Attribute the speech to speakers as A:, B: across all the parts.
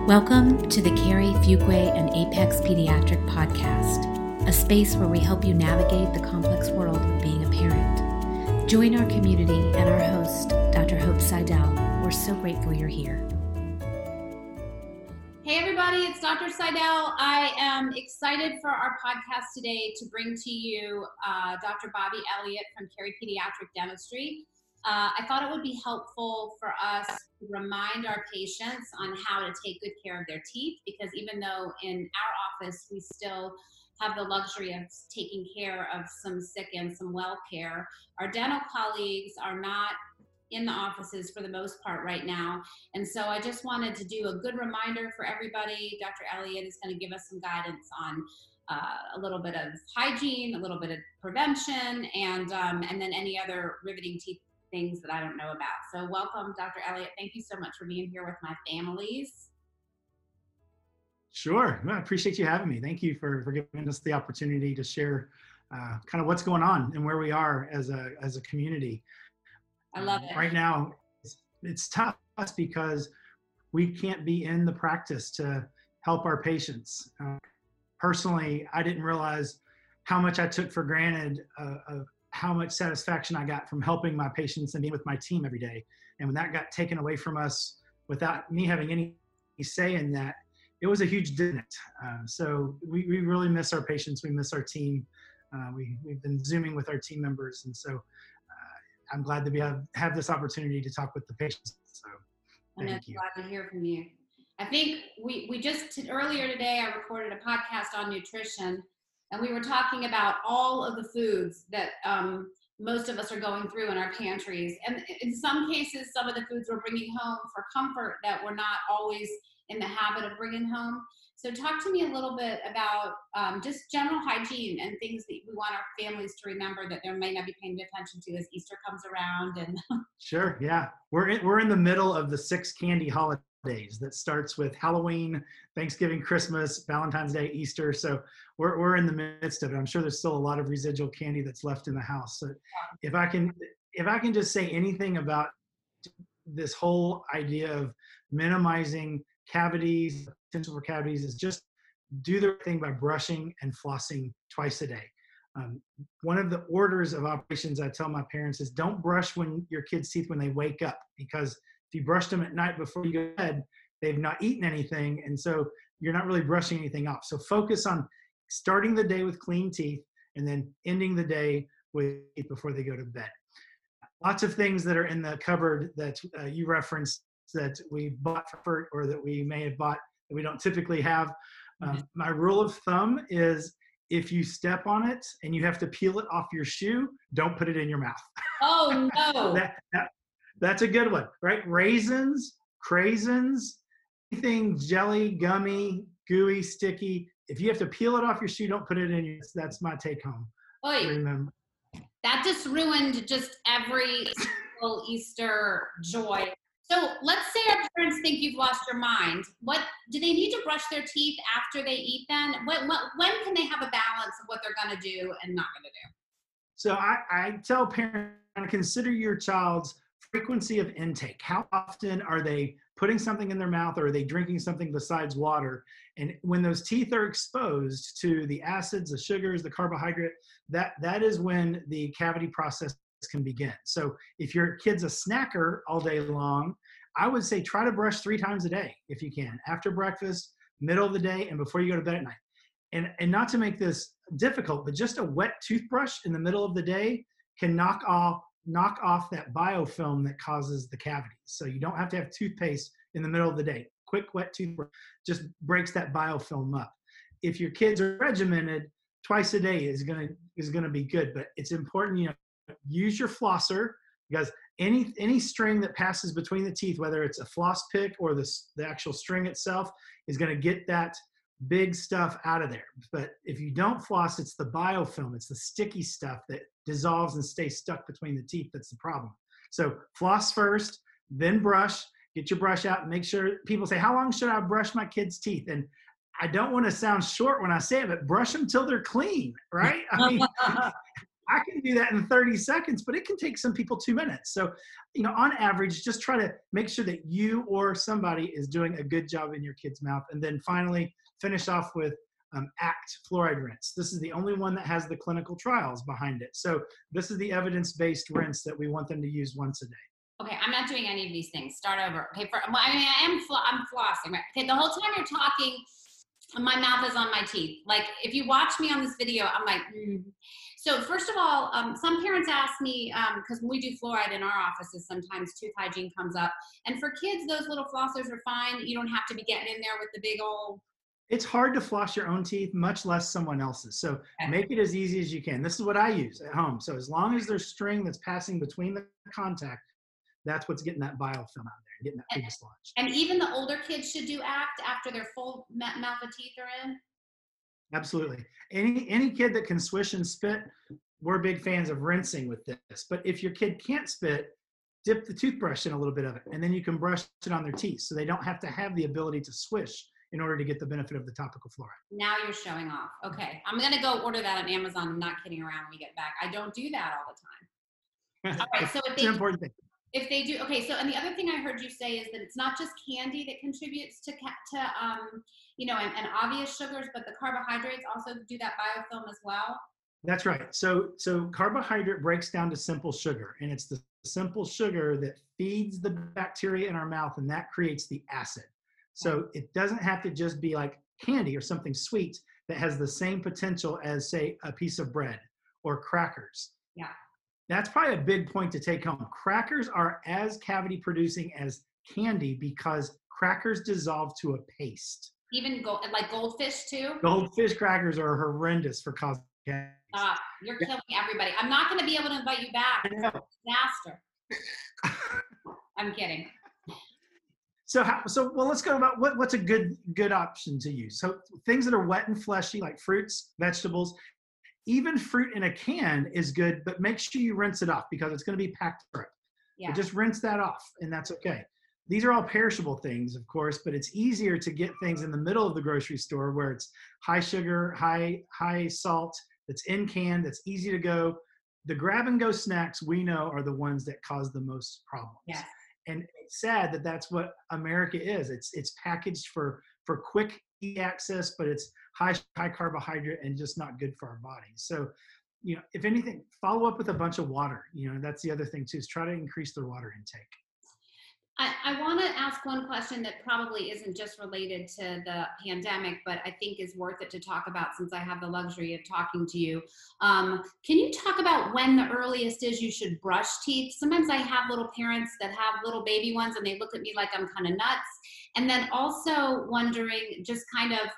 A: Welcome to the Carrie Fuqua and Apex Pediatric Podcast, a space where we help you navigate the complex world of being a parent. Join our community and our host, Dr. Hope Seidel. We're so grateful you're here.
B: Hey everybody, it's Dr. Seidel. I am excited for our podcast today to bring to you Dr. Bobby Elliott from Carrie Pediatric Dentistry. I thought it would be helpful for us to remind our patients on how to take good care of their teeth, because even though in our office we still have the luxury of taking care of some sick and some well care, our dental colleagues are not in the offices for the most part right now. And so I just wanted to do a good reminder for everybody. Dr. Elliott is going to give us some guidance on a little bit of hygiene, a little bit of prevention, and then any other riveting teeth things that I don't know about. So welcome, Dr. Elliott. Thank you so much for being here with my families.
C: Sure. No, I appreciate you having me. Thank you for giving us the opportunity to share kind of what's going on and where we are as a community.
B: I love it.
C: Right now, it's tough because we can't be in the practice to help our patients. Personally, I didn't realize how much I took for granted of how much satisfaction I got from helping my patients and being with my team every day. And when that got taken away from us without me having any say in that, it was a huge dent. So we really miss our patients. We miss our team. We've been Zooming with our team members. And so I'm glad to have this opportunity to talk with the patients. So thank you.
B: Glad to hear from you. I think we just earlier today, I recorded a podcast on nutrition, and we were talking about all of the foods that most of us are going through in our pantries. And in some cases, some of the foods we're bringing home for comfort that we're not always in the habit of bringing home. So talk to me a little bit about just general hygiene and things that we want our families to remember that they may not be paying attention to as Easter comes around. And
C: Sure, yeah. We're in the middle of the 6 candy holidays that starts with Halloween, Thanksgiving, Christmas, Valentine's Day, Easter. So we're in the midst of it. I'm sure there's still a lot of residual candy that's left in the house. So if I can just say anything about this whole idea of minimizing cavities, potential for cavities, is just do the right thing by brushing and flossing twice a day. One of the orders of operations I tell my parents is don't brush your kids' teeth when they wake up, because if you brush them at night before you go to bed, they've not eaten anything, and so you're not really brushing anything off. So focus on starting the day with clean teeth and then ending the day with teeth before they go to bed. Lots of things that are in the cupboard that you referenced that we bought or that we may have bought that we don't typically have. My rule of thumb is if you step on it and you have to peel it off your shoe, don't put it in your mouth.
B: oh no.
C: That's a good one, right? Raisins, craisins, anything jelly, gummy, gooey, sticky. If you have to peel it off your shoe, don't put it in your. That's my take home. Remember.
B: That just ruined just every single Easter joy. So let's say our parents think you've lost your mind. What do they need to brush their teeth after they eat then? When can they have a balance of what they're going to do and not going to do?
C: So I tell parents, consider your child's frequency of intake. How often are they putting something in their mouth, or are they drinking something besides water? And when those teeth are exposed to the acids, the sugars, the carbohydrate, that is when the cavity process can begin. So if your kid's a snacker all day long, I would say try to brush 3 times a day if you can, after breakfast, middle of the day, and before you go to bed at night. And not to make this difficult, but just a wet toothbrush in the middle of the day can knock off that biofilm that causes the cavities. So you don't have to have toothpaste in the middle of the day. Quick wet toothbrush just breaks that biofilm up. If your kids are regimented, twice a day is gonna be good. But it's important, use your flosser, because any string that passes between the teeth, whether it's a floss pick or the actual string itself, is gonna get that big stuff out of there. But if you don't floss, it's the biofilm, it's the sticky stuff that dissolves and stays stuck between the teeth that's the problem. So floss first, then brush. Get your brush out and make sure. People say, how long should I brush my kids' teeth? And I don't want to sound short when I say it, but brush them till they're clean, right? I mean, I can do that in 30 seconds, but it can take some people 2 minutes. So, on average, just try to make sure that you or somebody is doing a good job in your kid's mouth. And then finally, finish off with ACT fluoride rinse. This is the only one that has the clinical trials behind it. So this is the evidence-based rinse that we want them to use once a day.
B: Okay, I'm not doing any of these things. Start over. Okay, I'm flossing. Right? Okay, the whole time you're talking, my mouth is on my teeth. Like, if you watch me on this video, I'm like, So first of all, some parents ask me, because when we do fluoride in our offices, sometimes tooth hygiene comes up. And for kids, those little flossers are fine. You don't have to be getting in there with the big old...
C: It's hard to floss your own teeth, much less someone else's. So make it as easy as you can. This is what I use at home. So as long as there's string that's passing between the contact, that's what's getting that biofilm out there and getting that food dislodged. And
B: even the older kids should do ACT after their full mouth of teeth are in?
C: Absolutely. Any kid that can swish and spit, we're big fans of rinsing with this. But if your kid can't spit, dip the toothbrush in a little bit of it, and then you can brush it on their teeth so they don't have to have the ability to swish in order to get the benefit of the topical fluoride.
B: Now you're showing off. Okay. I'm going to go order that on Amazon. I'm not kidding around when we get back. I don't do that all the time. All right. So
C: it's an important thing.
B: If they do, okay. So, and the other thing I heard you say is that it's not just candy that contributes to and obvious sugars, but the carbohydrates also do that biofilm as well.
C: That's right. So carbohydrate breaks down to simple sugar, and it's the simple sugar that feeds the bacteria in our mouth, and that creates the acid. So it doesn't have to just be like candy or something sweet that has the same potential as, say, a piece of bread or crackers.
B: Yeah.
C: That's probably a big point to take home. Crackers are as cavity producing as candy because crackers dissolve to a paste.
B: Even like goldfish too?
C: Goldfish crackers are horrendous for causing cavities.
B: You're killing everybody. I'm not going to be able to invite you back.
C: I know.
B: Disaster. I'm kidding.
C: So let's go about what's a good option to use. So things that are wet and fleshy, like fruits, vegetables, even fruit in a can is good, but make sure you rinse it off because it's going to be packed syrup. Yeah. But just rinse that off, and that's okay. These are all perishable things, of course, but it's easier to get things in the middle of the grocery store where it's high sugar, high salt, that's in can, that's easy to go. The grab-and-go snacks we know are the ones that cause the most problems.
B: Yeah.
C: And it's sad that that's what America is. It's packaged for quick access, but it's high carbohydrate and just not good for our bodies. So, if anything, follow up with a bunch of water. That's the other thing too, is try to increase their water intake.
B: I want to ask one question that probably isn't just related to the pandemic, but I think is worth it to talk about since I have the luxury of talking to you. Can you talk about when the earliest is you should brush teeth? Sometimes I have little parents that have little baby ones and they look at me like I'm kind of nuts. And then also wondering just kind of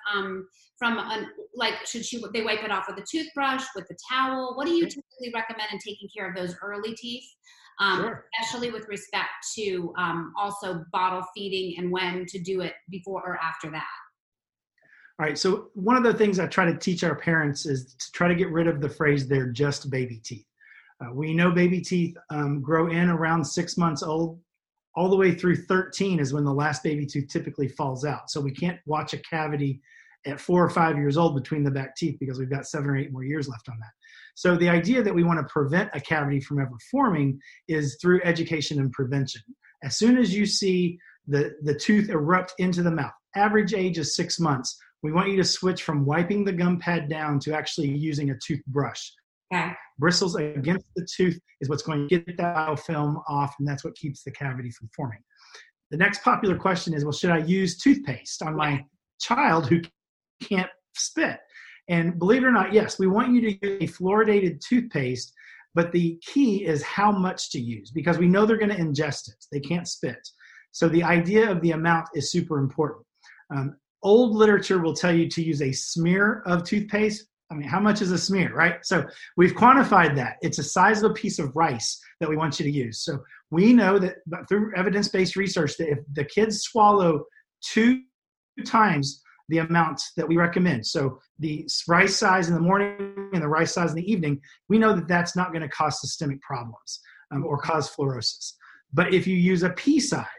B: should they wipe it off with a toothbrush, with a towel? What do you typically recommend in taking care of those early teeth?
C: Sure.
B: Especially with respect to also bottle feeding and when to do it before or after that.
C: All right. So one of the things I try to teach our parents is to try to get rid of the phrase, they're just baby teeth. We know baby teeth grow in around 6 months old. All the way through 13 is when the last baby tooth typically falls out. So we can't watch a cavity at 4 or 5 years old between the back teeth because we've got 7 or 8 more years left on that. So the idea that we want to prevent a cavity from ever forming is through education and prevention. As soon as you see the tooth erupt into the mouth, average age is 6 months, we want you to switch from wiping the gum pad down to actually using a toothbrush.
B: Okay.
C: Bristles against the tooth is what's going to get that biofilm off, and that's what keeps the cavity from forming. The next popular question is, well, should I use toothpaste on my child who can't spit? And believe it or not, yes, we want you to use a fluoridated toothpaste, but the key is how much to use because we know they're going to ingest it. They can't spit. So the idea of the amount is super important. Old literature will tell you to use a smear of toothpaste. I mean, how much is a smear, right? So we've quantified that. It's the size of a piece of rice that we want you to use. So we know that through evidence-based research that if the kids swallow 2 times the amount that we recommend, so the rice size in the morning and the rice size in the evening, we know that that's not going to cause systemic problems or cause fluorosis. But if you use a pea size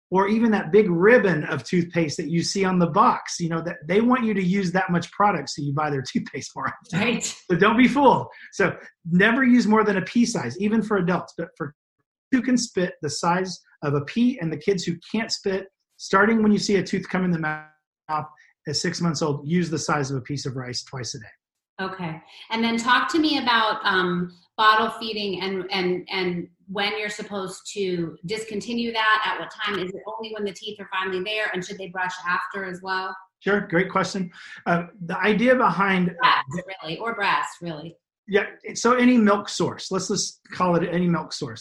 C: or even that big ribbon of toothpaste that you see on the box. That they want you to use that much product, so you buy their toothpaste more often.
B: Right.
C: So don't be fooled. So never use more than a pea size, even for adults. But for who can spit the size of a pea, and the kids who can't spit, starting when you see a tooth come in the mouth at 6 months old, use the size of a piece of rice twice a day.
B: Okay. And then talk to me about bottle feeding and when you're supposed to discontinue that, at what time. Is it only when the teeth are finally there, and should they brush after as well?
C: Sure. Great question. The idea behind
B: breast, really.
C: Yeah. So any milk source, let's just call it any milk source.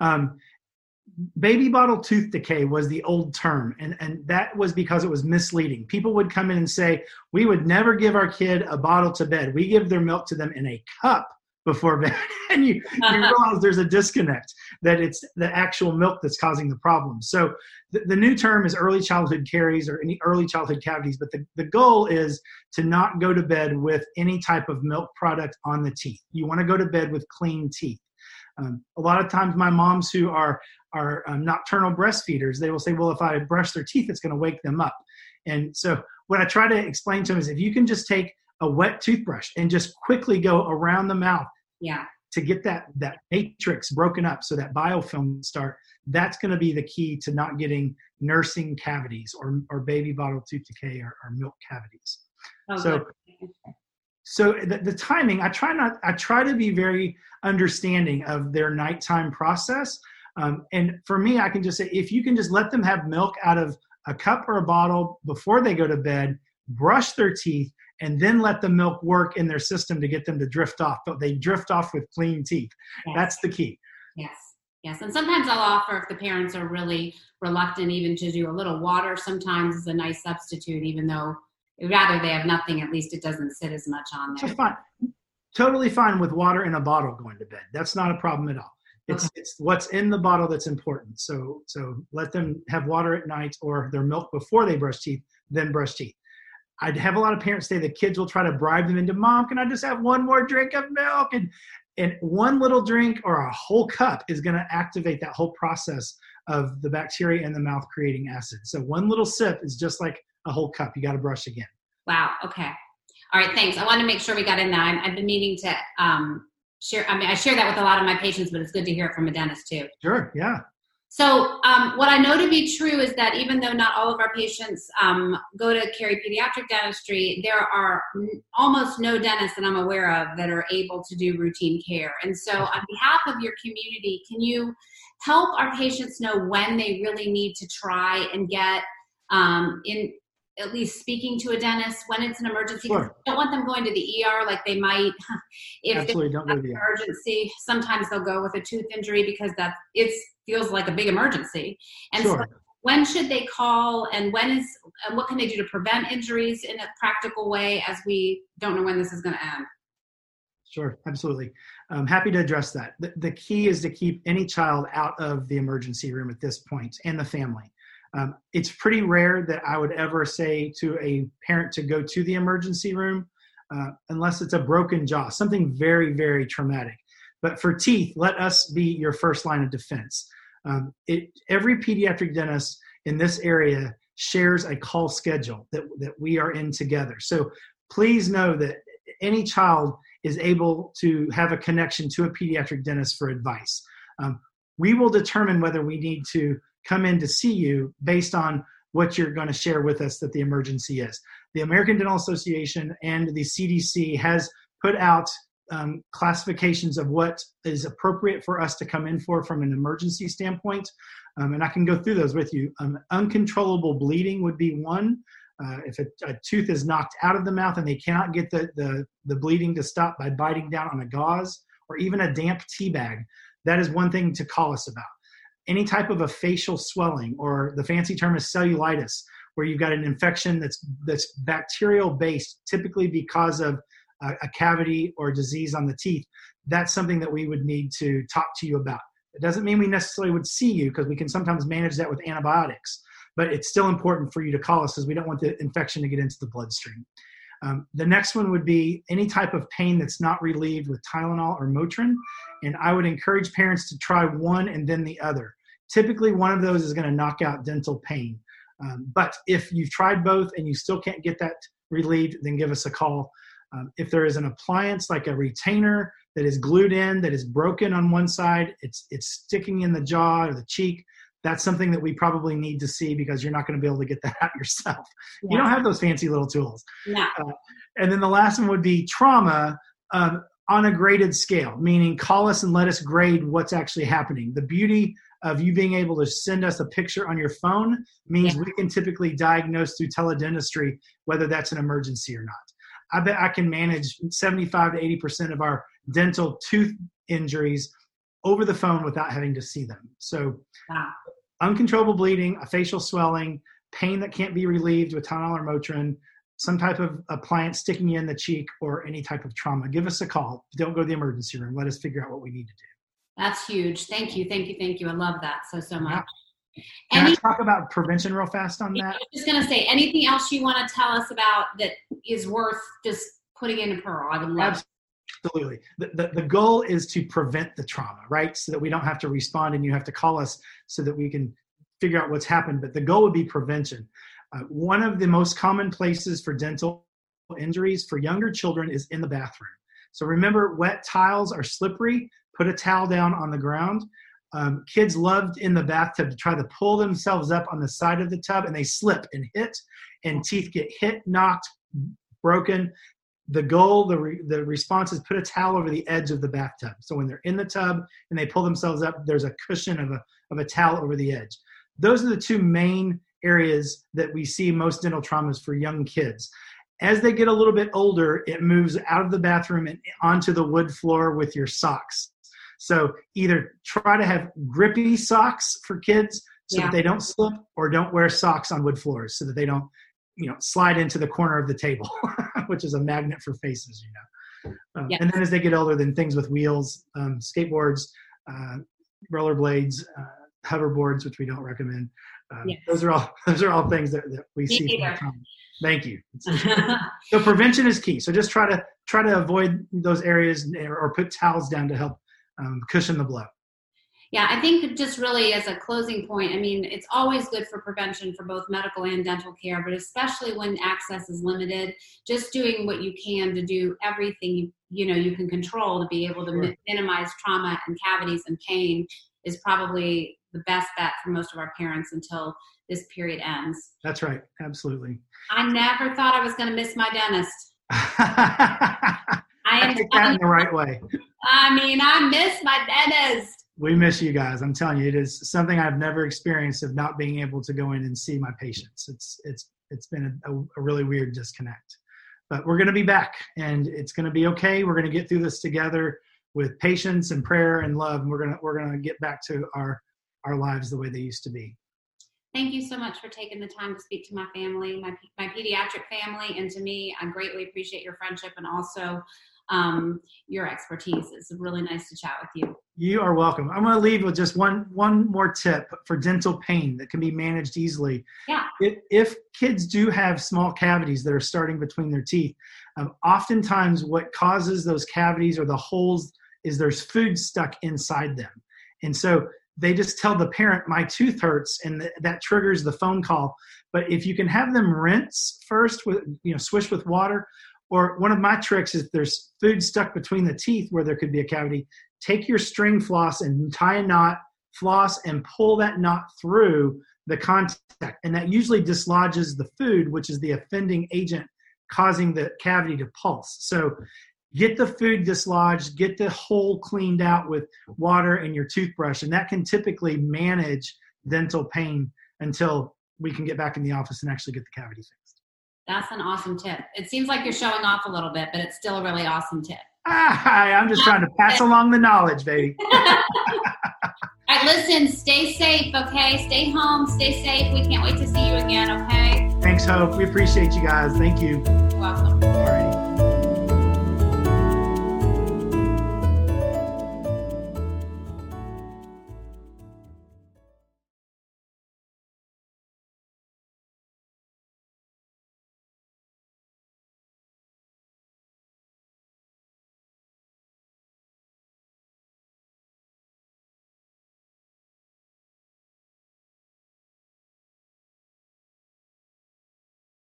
C: Baby bottle tooth decay was the old term, and that was because it was misleading. People would come in and say, we would never give our kid a bottle to bed. We give their milk to them in a cup before bed. And you realize there's a disconnect, that it's the actual milk that's causing the problem. So the new term is early childhood caries, or any early childhood cavities, but the goal is to not go to bed with any type of milk product on the teeth. You want to go to bed with clean teeth. A lot of times my moms who are nocturnal breastfeeders, they will say, well, if I brush their teeth, it's going to wake them up. And so what I try to explain to them is, if you can just take a wet toothbrush and just quickly go around the mouth to get that matrix broken up so that biofilm start, that's going to be the key to not getting nursing cavities or baby bottle tooth decay or milk cavities. So the timing, I try to be very understanding of their nighttime process. And for me, I can just say, if you can just let them have milk out of a cup or a bottle before they go to bed, brush their teeth, and then let the milk work in their system to get them to drift off. But they drift off with clean teeth. Yes. That's the key.
B: Yes. And sometimes I'll offer, if the parents are really reluctant even to do, a little water sometimes is a nice substitute, even though rather they have nothing, at least it doesn't sit as much on there.
C: So fine. Totally fine with water in a bottle going to bed. That's not a problem at all. It's what's in the bottle that's important. So let them have water at night, or their milk before they brush teeth, then brush teeth. I'd have a lot of parents say the kids will try to bribe them into, Mom, can I just have one more drink of milk? And one little drink or a whole cup is going to activate that whole process of the bacteria in the mouth creating acid. So one little sip is just like a whole cup. You got to brush again.
B: Wow. Okay. All right. Thanks. I want to make sure we got in that. I've been meaning to share. I mean, I share that with a lot of my patients, but it's good to hear it from a dentist too.
C: Sure. Yeah.
B: So what I know to be true is that even though not all of our patients go to Carey Pediatric Dentistry, there are almost no dentists that I'm aware of that are able to do routine care. And so on behalf of your community, can you help our patients know when they really need to try and get in at least speaking to a dentist when it's an emergency?
C: Sure.
B: I don't want them going to the ER like they might if
C: Absolutely, don't go to the ER.
B: Emergency. Sometimes they'll go with a tooth injury because it feels like a big emergency. And
C: sure.
B: So when should they call, and what can they do to prevent injuries in a practical way, as we don't know when this is going to end?
C: Sure, absolutely. I'm happy to address that. The key is to keep any child out of the emergency room at this point, and the family. It's pretty rare that I would ever say to a parent to go to the emergency room unless it's a broken jaw, something very, very traumatic. But for teeth, let us be your first line of defense. Every pediatric dentist in this area shares a call schedule that we are in together. So please know that any child is able to have a connection to a pediatric dentist for advice. We will determine whether we need to come in to see you based on what you're going to share with us that the emergency is. The American Dental Association and the CDC has put out classifications of what is appropriate for us to come in for from an emergency standpoint. And I can go through those with you. Uncontrollable bleeding would be one. If a tooth is knocked out of the mouth and they cannot get the bleeding to stop by biting down on a gauze or even a damp tea bag, that is one thing to call us about. Any type of a facial swelling, or the fancy term is cellulitis, where you've got an infection that's bacterial based, typically because of a cavity or disease on the teeth, that's something that we would need to talk to you about. It doesn't mean we necessarily would see you, because we can sometimes manage that with antibiotics, but it's still important for you to call us because we don't want the infection to get into the bloodstream. The next one would be any type of pain that's not relieved with Tylenol or Motrin. And I would encourage parents to try one and then the other. typically one of those is going to knock out dental pain. But if you've tried both and you still can't get that relieved, then give us a call. If there is an appliance like a retainer that is glued in, that is broken on one side, it's sticking in the jaw or the cheek, that's something that we probably need to see, because you're not going to be able to get that out yourself. Yeah. You don't have those fancy little tools.
B: No.
C: And then the last one would be trauma on a graded scale, meaning call us and let us grade what's actually happening. The beauty of you being able to send us a picture on your phone means we can typically diagnose through teledentistry whether that's an emergency or not. I bet I can manage 75 to 80% of our dental tooth injuries over the phone without having to see them. So uncontrollable bleeding, a facial swelling, pain that can't be relieved with Tylenol or Motrin, some type of appliance sticking you in the cheek, or any type of trauma, give us a call. Don't go to the emergency room. Let us figure out what we need to do.
B: That's huge. Thank you. I love that so much.
C: Can I talk about prevention real fast on that?
B: I was just going to say, anything else you want to tell us about that is worth just putting in a pearl? I would love.
C: Absolutely. The goal is to prevent the trauma, right? So that we don't have to respond and you have to call us so that we can figure out what's happened. But the goal would be prevention. One of the most common places for dental injuries for younger children is in the bathroom. So remember, wet tiles are slippery. Put a towel down on the ground. Kids loved in the bathtub to try to pull themselves up on the side of the tub, and they slip and hit, and teeth get hit, knocked, broken. The goal, the response is put a towel over the edge of the bathtub. So when they're in the tub and they pull themselves up, there's a cushion of a towel over the edge. Those are the two main areas that we see most dental traumas for young kids. As they get a little bit older, it moves out of the bathroom and onto the wood floor with your socks. So either try to have grippy socks for kids so that they don't slip, or don't wear socks on wood floors so that they don't, slide into the corner of the table, which is a magnet for faces, And then as they get older, then things with wheels, skateboards, rollerblades, hoverboards, which we don't recommend. Those are all things that we see. Thank you. So prevention is key. So just try to avoid those areas, or put towels down to help cushion the blow.
B: Yeah, I think just really as a closing point, I mean, it's always good for prevention for both medical and dental care, but especially when access is limited, just doing what you can to do everything you can control to be able to minimize trauma and cavities and pain is probably the best bet for most of our parents until this period ends.
C: That's right. Absolutely.
B: I never thought I was going to miss my dentist.
C: I take that in the right way.
B: I mean, I miss my dentist.
C: We miss you guys. I'm telling you, it is something I've never experienced, of not being able to go in and see my patients. It's been a really weird disconnect. But we're going to be back, and it's going to be okay. We're going to get through this together with patience and prayer and love. And we're going to get back to our lives the way they used to be.
B: Thank you so much for taking the time to speak to my family, my pediatric family, and to me. I greatly appreciate your friendship and also your expertise. It's really nice to chat with you.
C: You are welcome. I'm going to leave with just one more tip for dental pain that can be managed easily.
B: Yeah.
C: If kids do have small cavities that are starting between their teeth, oftentimes what causes those cavities or the holes is there's food stuck inside them. And so they just tell the parent, my tooth hurts, and that triggers the phone call. But if you can have them rinse first with, swish with water, or one of my tricks is, if there's food stuck between the teeth where there could be a cavity, take your string floss and tie a knot, floss, and pull that knot through the contact. And that usually dislodges the food, which is the offending agent causing the cavity to pulse. So get the food dislodged, get the hole cleaned out with water and your toothbrush, and that can typically manage dental pain until we can get back in the office and actually get the cavity fixed.
B: That's an awesome tip. It seems like you're showing off a little bit, but it's still a really awesome tip.
C: I'm just trying to pass along the knowledge, baby.
B: All right, listen, stay safe, okay? Stay home, stay safe. We can't wait to see you again, okay?
C: Thanks, Hope. We appreciate you guys. Thank you.
B: You're welcome.
C: All right.